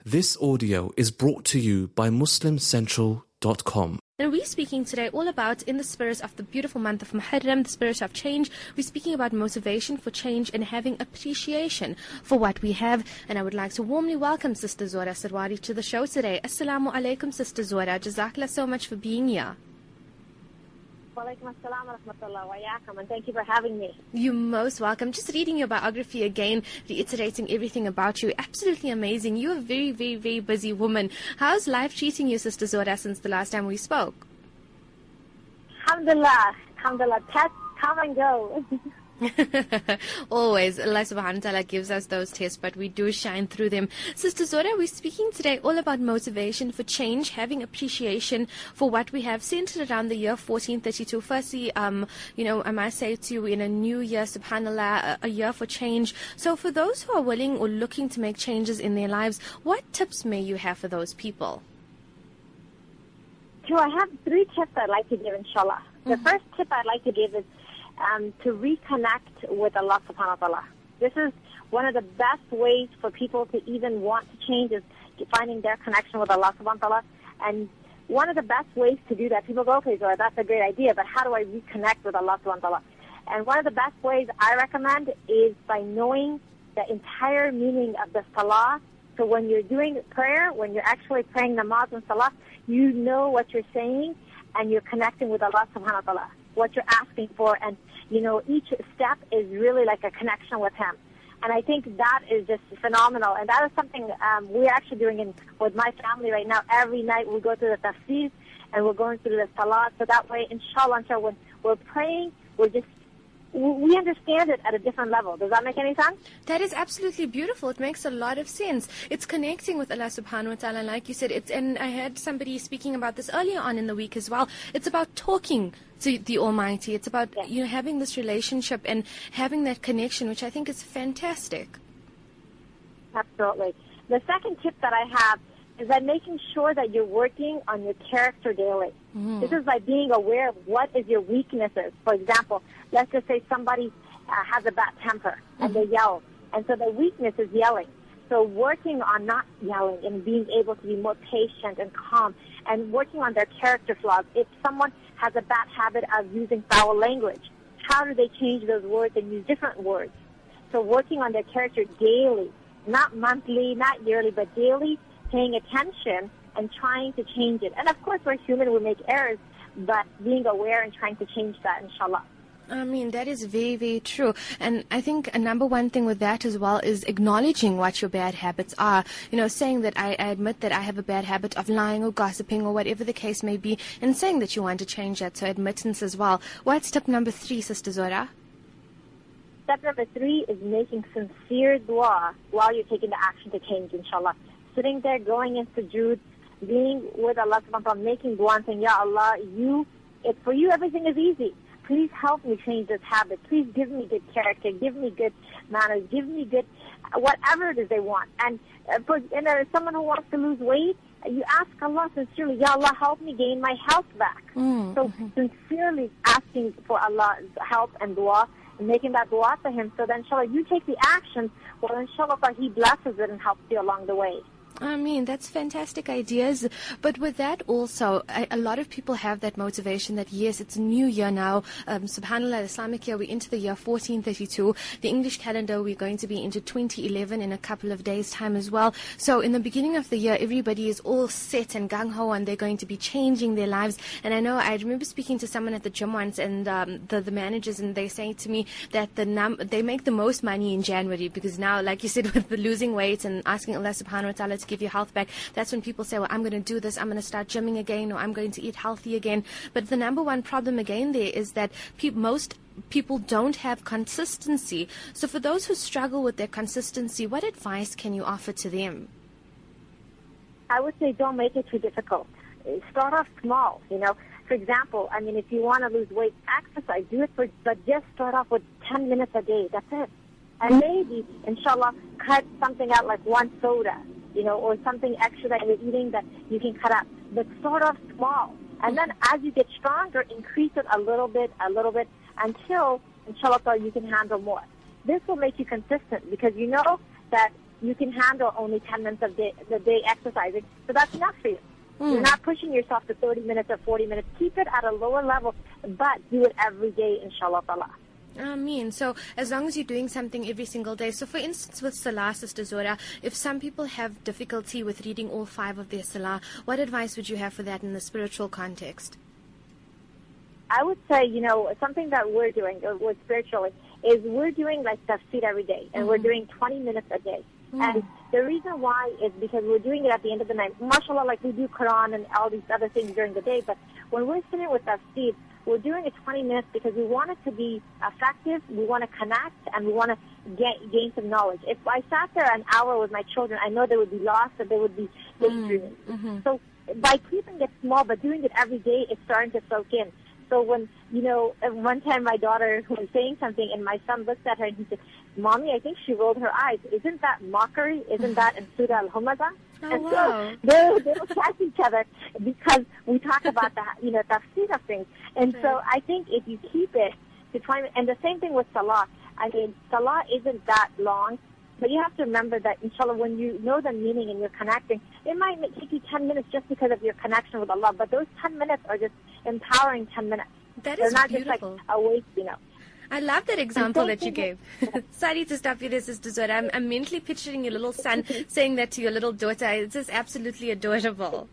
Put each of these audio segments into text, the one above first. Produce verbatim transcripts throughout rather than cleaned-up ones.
This audio is brought to you by muslim central dot com. And we're speaking today all about, in the spirit of the beautiful month of Muharram, the spirit of change. We're speaking about motivation for change and having appreciation for what we have. And I would like to warmly welcome Sister Zora Sarwari to the show today. Assalamu alaikum, Sister Zora. Jazakallah so much for being here. Walaikum assalam wa rahmatullah wa yakum, and thank you for having me. You're most welcome. Just reading your biography again, reiterating everything about you. Absolutely amazing. You're a very, very, very busy woman. How's life treating you, Sister Zora, since the last time we spoke? Alhamdulillah. Alhamdulillah. Tests come and go. Always, Allah subhanahu wa ta'ala gives us those tests, but we do shine through them. Sister Zora, we're speaking today all about motivation for change, having appreciation for what we have, centered around the year fourteen thirty-two. Firstly, um, you know, I must say to you, in a new year, subhanAllah, a, a year for change. So for those who are willing or looking to make changes in their lives, what tips may you have for those people? So I have three tips I'd like to give, inshallah. The mm-hmm. first tip I'd like to give is Um, to reconnect with Allah subhanahu wa ta'ala. This is one of the best ways for people to even want to change, is finding their connection with Allah subhanahu wa ta'ala. And one of the best ways to do that, people go, okay, Zora, that's a great idea, but how do I reconnect with Allah subhanahu wa ta'ala? And one of the best ways I recommend is by knowing the entire meaning of the salah. So when you're doing prayer, when you're actually praying namaz and salah, you know what you're saying and you're connecting with Allah subhanahu wa ta'ala, what you're asking for, and you know, each step is really like a connection with Him. And I think that is just phenomenal. And that is something um, we're actually doing in, with my family right now. Every night we go through the tafsir and we're going through the salat. So that way, inshallah, inshallah, when we're praying, we're just, we understand it at a different level. Does that make any sense? That is absolutely beautiful. It makes a lot of sense. It's connecting with Allah subhanahu wa ta'ala. Like you said, it's, and I had somebody speaking about this earlier on in the week as well. It's about talking to the Almighty. It's about, yes. you know, having this relationship and having that connection, which I think is fantastic. Absolutely. The second tip that I have is that making sure that you're working on your character daily. Mm. This is by being aware of what is your weaknesses. For example, let's just say somebody uh, has a bad temper and mm-hmm. they yell, and so the weakness is yelling. So working on not yelling and being able to be more patient and calm, and working on their character flaws. If someone has a bad habit of using foul language, how do they change those words and use different words? So working on their character daily, not monthly, not yearly, but daily, paying attention and trying to change it. And of course, we're human, we make errors, but being aware and trying to change that, inshallah. I mean, that is very, very true. And I think a number one thing with that as well is acknowledging what your bad habits are. You know, saying that I, I admit that I have a bad habit of lying or gossiping or whatever the case may be, and saying that you want to change that. So admittance as well. What's step number three, Sister Zora? Step number three is making sincere dua while you're taking the action to change, inshallah. Sitting there, going in sujood, being with Allah subhanahu wa ta'ala, making dua and saying, Ya Allah, you, it, for you everything is easy. Please help me change this habit. Please give me good character. Give me good manners. Give me good, whatever it is they want. And uh, for and, uh, someone who wants to lose weight, you ask Allah sincerely, Ya Allah, help me gain my health back. Mm-hmm. So sincerely asking for Allah's help and dua, and making that dua to Him. So then, inshallah, you take the action. Well, inshallah, He blesses it and helps you along the way. I mean, that's fantastic ideas. But with that also, a, a lot of people have that motivation that, yes, it's a new year now. Um, SubhanAllah, Islamic year, we're into the year fourteen thirty-two. The English calendar, we're going to be into twenty eleven in a couple of days' time as well. So in the beginning of the year, everybody is all set and gung-ho, and they're going to be changing their lives. And I know, I remember speaking to someone at the gym once, and um, the, the managers, and they saying to me that the num- they make the most money in January, because now, like you said, with the losing weight and asking Allah subhanahu wa ta'ala to give your health back, that's when people say, well, I'm going to do this, I'm going to start gymming again, or I'm going to eat healthy again. But the number one problem again there is that pe- most people don't have consistency. So for those who struggle with their consistency, what advice can you offer to them? I would say don't make it too difficult. Start off small, you know. For example, I mean, if you want to lose weight, exercise, do it for, but just start off with ten minutes a day, that's it. And maybe, inshallah, cut something out like one soda, you know, or something extra that you're eating that you can cut out. But start off small. And then as you get stronger, increase it a little bit, a little bit, until, inshallah, you can handle more. This will make you consistent, because you know that you can handle only ten minutes of day, the day exercising, so that's enough for you. Mm. You're not pushing yourself to thirty minutes or forty minutes. Keep it at a lower level, but do it every day, inshallah ta'ala. I mean, so as long as you're doing something every single day. So for instance, with Salah, Sister Zora, if some people have difficulty with reading all five of their Salah, what advice would you have for that in the spiritual context? I would say, you know, something that we're doing with spiritually is we're doing like tafsir every day, and mm-hmm. we're doing twenty minutes a day. Mm. And the reason why is because we're doing it at the end of the night. MashaAllah, like we do Quran and all these other things during the day, but when we're sitting with tafsir, we're doing it twenty minutes because we want it to be effective, we want to connect, and we want to get, gain some knowledge. If I sat there an hour with my children, I know they would be lost and they would be daydreaming. Mm-hmm. So by keeping it small but doing it every day, it's starting to soak in. So when, you know, one time my daughter was saying something and my son looked at her and he said, Mommy, I think she rolled her eyes. Isn't that mockery? Isn't that in Surah Al-Humazah? Oh, and wow. so they, they will catch each other because we talk about the, you know, tafsir of things. And right. so I think if you keep it to twenty, and the same thing with Salah. I mean, Salah isn't that long, but you have to remember that, inshallah, when you know the meaning and you're connecting, it might take you ten minutes just because of your connection with Allah, but those ten minutes are just empowering ten minutes. That They're is not beautiful. just like a waste, you know. I love that example that you gave. Sorry to stop you there, Sister Zora. I'm, I'm mentally picturing your little son saying that to your little daughter. It's just absolutely adorable.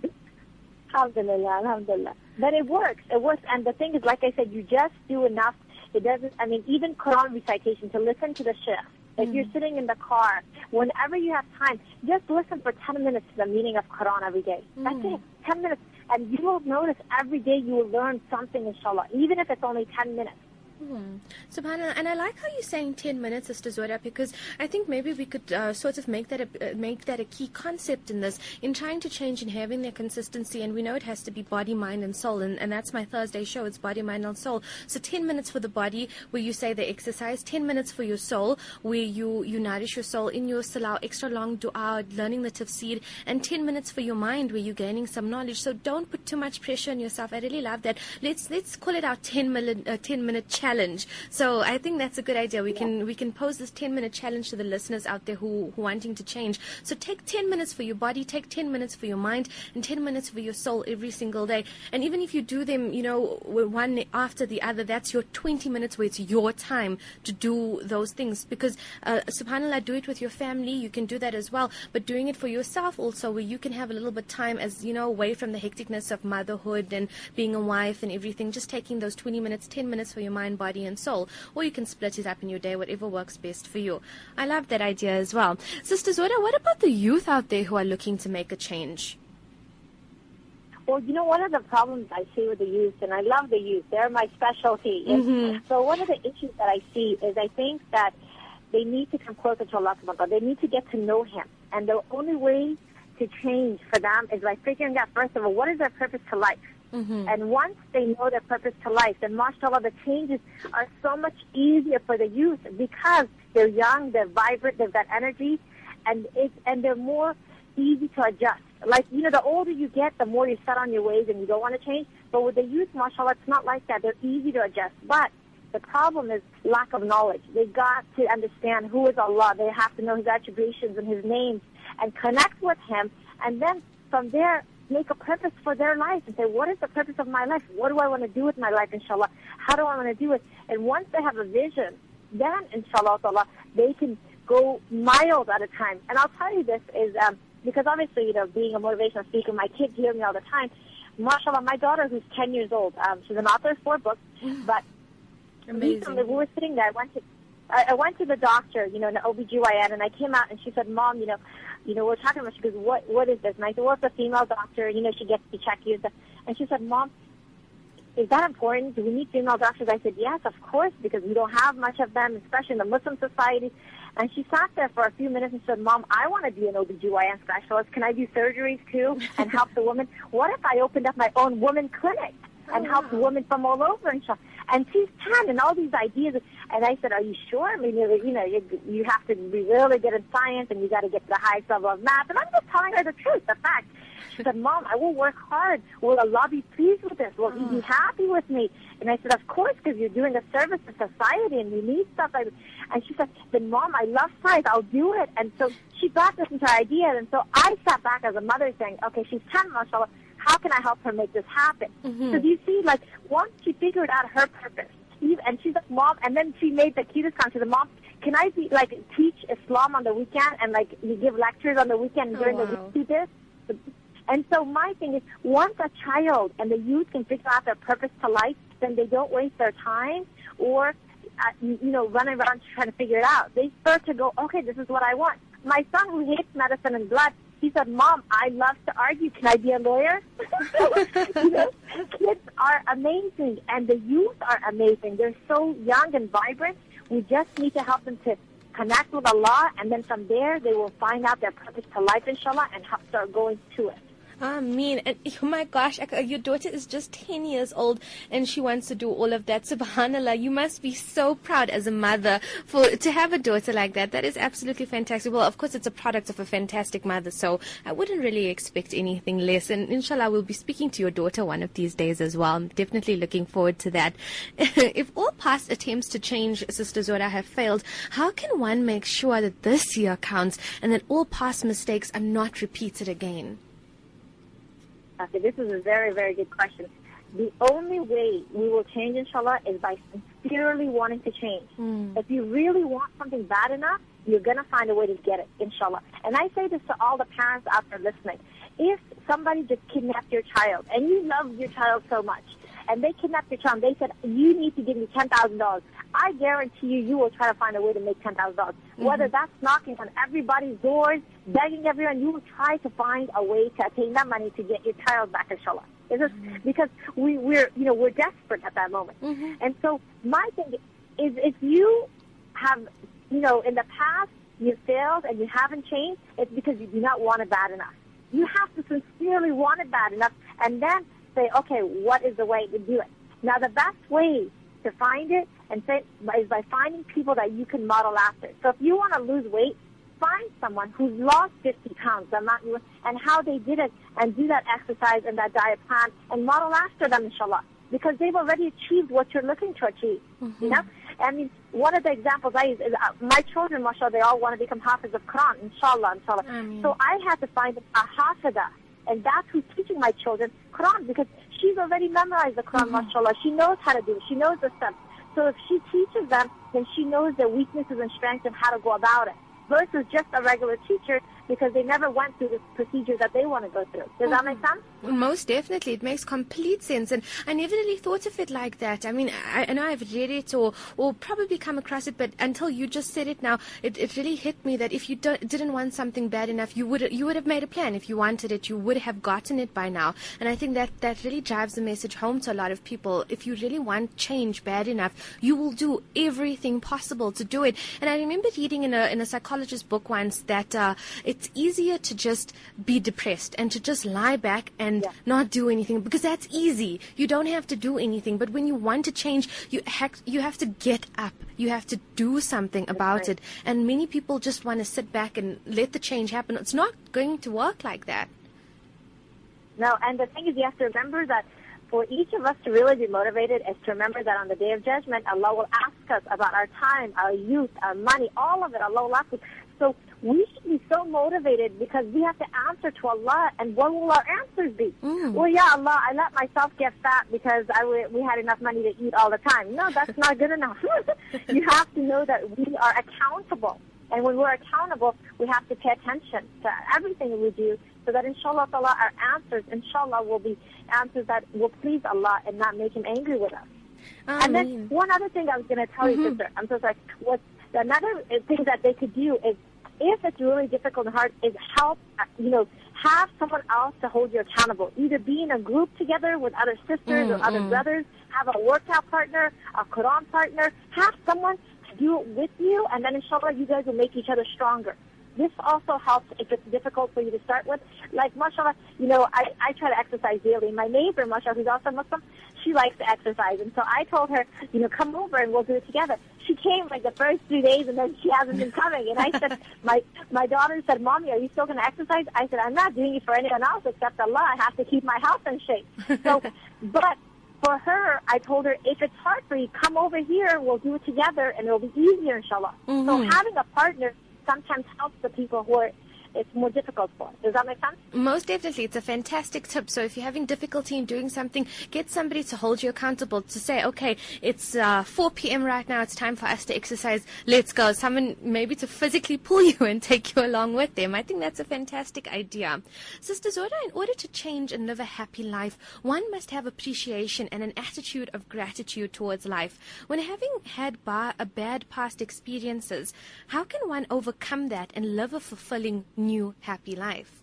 Alhamdulillah, alhamdulillah. But it works. It works. And the thing is, like I said, you just do enough. It doesn't, I mean, even Quran recitation, to listen to the shaykh. If mm. you're sitting in the car, whenever you have time, just listen for ten minutes to the meaning of Quran every day. Mm. That's it, ten minutes. And you will notice every day you will learn something, inshallah, even if it's only ten minutes. Hmm. SubhanAllah, and I like how you're saying ten minutes, Sister Zora, because I think maybe we could uh, sort of make that a, uh, make that a key concept in this, in trying to change and having their consistency. And we know it has to be body, mind, and soul, and, and that's my Thursday show. It's body, mind, and soul. So ten minutes for the body, where you say the exercise. ten minutes for your soul, where you you nourish your soul in your salah, extra long dua, learning the tafsir, and ten minutes for your mind, where you're gaining some knowledge. So don't put too much pressure on yourself. I really love that. Let's let's call it our ten minute uh, ten minute challenge. Challenge. So I think that's a good idea. We can we can pose this ten minute challenge to the listeners out there who who wanting to change. So take ten minutes for your body, take ten minutes for your mind, and ten minutes for your soul every single day. And even if you do them, you know, one after the other, that's your twenty minutes where it's your time to do those things. Because uh, subhanAllah, do it with your family. You can do that as well. But doing it for yourself also, where you can have a little bit of time, as you know, away from the hecticness of motherhood and being a wife and everything. Just taking those twenty minutes, ten minutes for your mind, body and soul, or you can split it up in your day, whatever works best for you. I love that idea as well. Sister Zora, what about the youth out there who are looking to make a change? Well, you know, one of the problems I see with the youth, and I love the youth, they're my specialty. Mm-hmm. So one of the issues that I see is I think that they need to come closer to Allah subhanahu wa ta'ala. They need to get to know Him. And the only way to change for them is by figuring out, first of all, what is their purpose to life? Mm-hmm. And once they know their purpose to life, then mashallah, the changes are so much easier for the youth because they're young, they're vibrant, they've got energy, and it, and they're more easy to adjust. Like, you know, the older you get, the more you're set on your ways and you don't want to change. But with the youth, mashallah, it's not like that. They're easy to adjust. But the problem is lack of knowledge. They've got to understand who is Allah. They have to know His attributions and His names and connect with Him. And then from there, make a purpose for their life and say, what is the purpose of my life? What do I want to do with my life, inshallah? How do I want to do it? And once they have a vision, then, inshallah, they can go miles at a time. And I'll tell you this is, um, because obviously, you know, being a motivational speaker, my kids hear me all the time. MashaAllah, my daughter, who's ten years old, um, she's an author of four books, but Amazing. recently we were sitting there, I went to, I, I went to the doctor, you know, an O B G Y N, and I came out and she said, Mom, you know, you know, we're talking about, she goes, what, what is this? And I said, well, it's a female doctor, you know, she gets to check you. And she said, Mom, is that important? Do we need female doctors? I said, yes, of course, because we don't have much of them, especially in the Muslim society. And she sat there for a few minutes and said, Mom, I want to be an O B G Y N specialist. Can I do surgeries too and help the women? What if I opened up my own women clinic and oh, helped wow. women from all over and stuff? And she's ten and all these ideas. And I said, are you sure? I mean, you know, you, you have to be really good in science and you got to get to the highest level of math. And I'm just telling her the truth, the fact. She said, Mom, I will work hard. Will Allah be pleased with this? Will He be happy with me? And I said, of course, because you're doing a service to society and you need stuff like this. And she said, then Mom, I love science. I'll do it. And so she brought this into her idea. And so I sat back as a mother saying, okay, she's ten, mashallah. How can I help her make this happen? Mm-hmm. So do you see, like, once she figured out her purpose, and she's like, Mom, and then she made the cutest comment. She said, Mom, can I be, like, teach Islam on the weekend and, like, you give lectures on the weekend oh, during wow. the week, do this? And so my thing is, once a child and the youth can figure out their purpose to life, then they don't waste their time or, uh, you, you know, run around trying to figure it out. They start to go, okay, this is what I want. My son, who hates medicine and blood, he said, Mom, I love to argue. Can I be a lawyer? You know, kids are amazing, and the youth are amazing. They're so young and vibrant. We just need to help them to connect with Allah, and then from there, they will find out their purpose to life, inshallah, and help start going to it. Ameen. And oh my gosh, your daughter is just ten years old and she wants to do all of that. Subhanallah, you must be so proud as a mother for to have a daughter like that. That is absolutely fantastic. Well, of course, it's a product of a fantastic mother, so I wouldn't really expect anything less. And inshallah, we'll be speaking to your daughter one of these days as well. I'm definitely looking forward to that. If all past attempts to change Sister Zora have failed, how can one make sure that this year counts and that all past mistakes are not repeated again? Okay, this is a very, very good question. The only way we will change, inshallah, is by sincerely wanting to change. Mm. If you really want something bad enough, you're going to find a way to get it, inshallah. And I say this to all the parents out there listening. If somebody just kidnapped your child, and you love your child so much, and they kidnapped your child, and they said, you need to give me ten thousand dollars, I guarantee you, you will try to find a way to make ten thousand dollars. Mm-hmm. Whether that's knocking on everybody's doors, begging everyone, you will try to find a way to attain that money to get your child back, inshallah. This is mm-hmm. because we, we're, you know, we're desperate at that moment. Mm-hmm. And so my thing is, if you have, you know, in the past you failed and you haven't changed, it's because you do not want it bad enough. You have to sincerely want it bad enough, and then say, okay, what is the way to do it? Now, the best way to find it and say is by finding people that you can model after. So if you want to lose weight, find someone who's lost fifty pounds, and how they did it, and do that exercise and that diet plan, and model after them, inshallah, because they've already achieved what you're looking to achieve. Mm-hmm. You know, I mean, one of the examples I use is uh, my children, mashallah, they all want to become hafiz of Quran, inshallah, inshallah. Mm-hmm. So I had to find a hafidah, and that's who's teaching my children Quran, because she's already memorized the Quran, mm-hmm. mashallah. She knows how to do it. She knows the steps. So if she teaches them, then she knows their weaknesses and strengths and how to go about it, versus just a regular teacher, because they never went through the procedure that they want to go through. Does mm-hmm. that make sense? Most definitely. It makes complete sense. And I never really thought of it like that. I mean, I, I know I've read it or, or probably come across it, but until you just said it now, it, it really hit me that if you don't, didn't want something bad enough, you would you would have made a plan. If you wanted it, you would have gotten it by now. And I think that, that really drives the message home to a lot of people. If you really want change bad enough, you will do everything possible to do it. And I remember reading in a, in a psychologist's book once that uh, it's easier to just be depressed and to just lie back and yeah. not do anything, because that's easy. You don't have to do anything. But when you want to change, you ha- you have to get up. You have to do something that's about right. it. And many people just want to sit back and let the change happen. It's not going to work like that. No, and the thing is, you have to remember that for each of us to really be motivated is to remember that on the Day of Judgment, Allah will ask us about our time, our youth, our money, all of it. Allah will ask us. So we should be so motivated because we have to answer to Allah. And what will our answers be? Mm. Well, yeah, Allah, I let myself get fat because I w- we had enough money to eat all the time. No, that's not good enough. You have to know that we are accountable. And when we're accountable, we have to pay attention to everything we do, so that inshallah, Allah, our answers, inshallah, will be answers that will please Allah and not make Him angry with us. Um, and then one other thing I was going to tell mm-hmm. you, sister, I'm so sorry. What another thing that they could do is, if it's really difficult and hard, is help, you know, have someone else to hold you accountable. Either be in a group together with other sisters mm-hmm. or other brothers, have a workout partner, a Quran partner, have someone to do it with you, and then inshallah you guys will make each other stronger. this also helps if it's difficult for you to start with. Like, mashallah, you know, I, I try to exercise daily. My neighbor, mashallah, who's also Muslim, she likes to exercise. And so I told her, you know, come over and we'll do it together. She came like the first three days and then she hasn't been coming. And I said, my, my daughter said, Mommy, are you still going to exercise? I said, I'm not doing it for anyone else except Allah. I have to keep my health in shape. So, but for her, I told her, if it's hard for you, come over here. We'll do it together and it'll be easier, inshallah. Mm-hmm. So having a partner sometimes helps the people who are it's more difficult for. Does that make sense? Most definitely. It's a fantastic tip. So if you're having difficulty in doing something, get somebody to hold you accountable, to say, okay, it's uh, four p.m. right now. It's time for us to exercise. Let's go. Someone maybe to physically pull you and take you along with them. I think that's a fantastic idea. Sister Zora, in order to change and live a happy life, one must have appreciation and an attitude of gratitude towards life. When having had ba- a bad past experiences, how can one overcome that and live a fulfilling new happy life?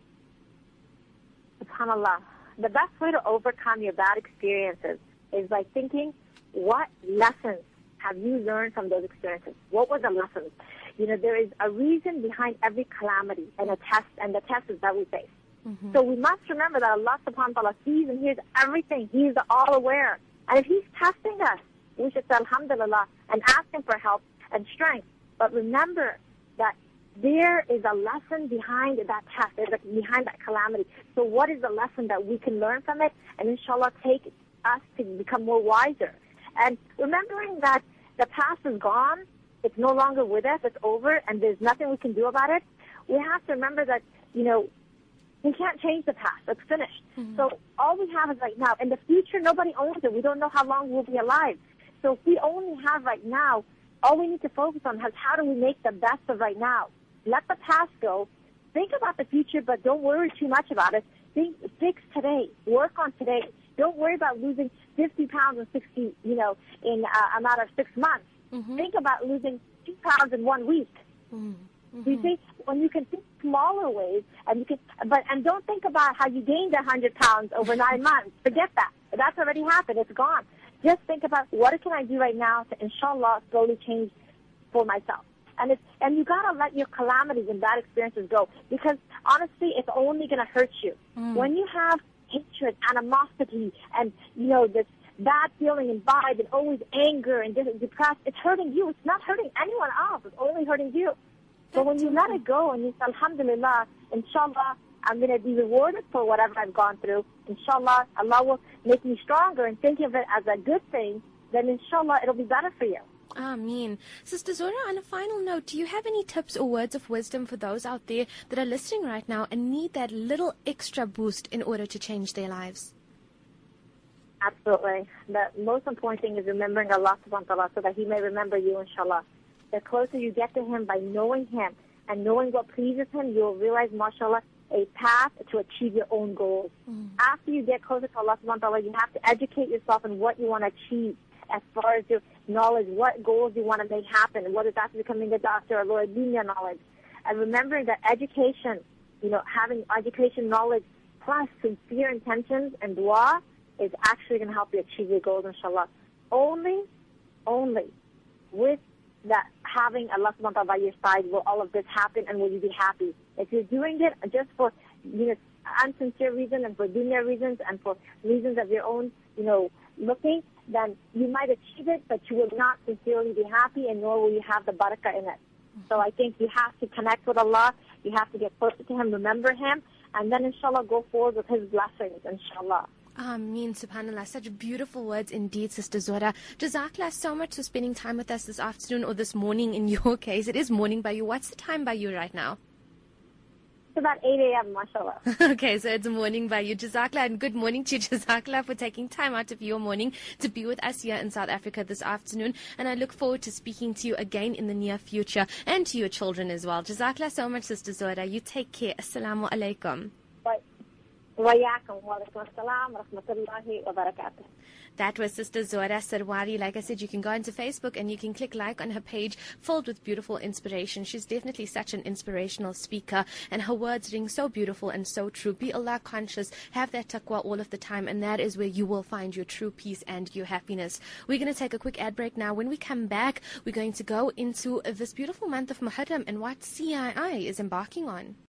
SubhanAllah. The best way to overcome your bad experiences is by thinking, what lessons have you learned from those experiences? What were the lessons? You know, there is a reason behind every calamity and a test, and the test is that we face. Mm-hmm. So we must remember that Allah subhanahu wa ta'ala sees and hears everything. He is all aware. And if He's testing us, we should say alhamdulillah and ask Him for help and strength. But remember that there is a lesson behind that test, there's a, behind that calamity. So what is the lesson that we can learn from it and inshallah take us to become more wiser? And remembering that the past is gone, it's no longer with us, it's over, and there's nothing we can do about it, we have to remember that, you know, we can't change the past. It's finished. Mm-hmm. So all we have is right now. In the future, nobody owns it. We don't know how long we'll be alive. So if we only have right now, all we need to focus on is how do we make the best of right now. Let the past go. Think about the future, but don't worry too much about it. Think, fix today. Work on today. Don't worry about losing fifty pounds in sixty, you know, in uh, a matter of six months. Mm-hmm. Think about losing two pounds in one week. Mm-hmm. You see, when you can think smaller ways, and you can, but and don't think about how you gained a hundred pounds over nine months. Forget that. That's already happened. It's gone. Just think about what can I do right now to, inshallah, slowly change for myself. And it's, and you gotta let your calamities and bad experiences go, because honestly, it's only gonna hurt you. Mm. When you have hatred, animosity, and you know this bad feeling and vibe, and always anger and depressed, it's hurting you. It's not hurting anyone else. It's only hurting you. So when you let it go and you say, alhamdulillah, inshallah, I'm gonna be rewarded for whatever I've gone through. Inshallah, Allah will make me stronger and think of it as a good thing. Then inshallah, it'll be better for you. Ameen. Sister Zora, on a final note, do you have any tips or words of wisdom for those out there that are listening right now and need that little extra boost in order to change their lives? Absolutely. The most important thing is remembering Allah subhanahu wa ta'ala so that He may remember you, inshallah. The closer you get to Him by knowing Him and knowing what pleases Him, you'll realize, mashallah, a path to achieve your own goals. Mm. After you get closer to Allah subhanahu wa ta'ala, you have to educate yourself on what you want to achieve as far as your knowledge, what goals you want to make happen, whether that's becoming a doctor or Lord dunya knowledge. And remembering that education, you know, having education knowledge plus sincere intentions and dua is actually going to help you achieve your goals, inshallah. Only, only with that having Allah subhanahu wa ta'ala by your side will all of this happen and will you be happy. If you're doing it just for, you know, unsincere reasons and for dunya reasons and for reasons of your own, you know, looking, then you might achieve it, but you will not sincerely be happy, and nor will you have the barakah in it. So I think you have to connect with Allah, you have to get closer to Him, remember Him, and then inshallah go forward with His blessings, inshallah. Ameen, subhanAllah. Such beautiful words indeed, Sister Zora. Jazakallah so much for spending time with us this afternoon, or this morning in your case. It is morning by you. What's the time by you right now? It's about eight a.m., mashallah. Okay, so it's morning by you. Jazakallah, and good morning to you. Jazakallah for taking time out of your morning to be with us here in South Africa this afternoon. And I look forward to speaking to you again in the near future, and to your children as well. Jazakallah so much, Sister Zora. You take care. Assalamu alaikum. Bye. وَيَاكُمْ وَعَلَيْكُمْ السَّلَامُ وَرَحْمَةُ اللَّهِ وَبَرَكَاتُهُ. That was Sister Zora Sarwari. Like I said, you can go into Facebook and you can click like on her page, filled with beautiful inspiration. She's definitely such an inspirational speaker, and her words ring so beautiful and so true. Be Allah conscious, have that taqwa all of the time, and that is where you will find your true peace and your happiness. We're going to take a quick ad break now. When we come back, we're going to go into this beautiful month of Muharram and what C I I is embarking on.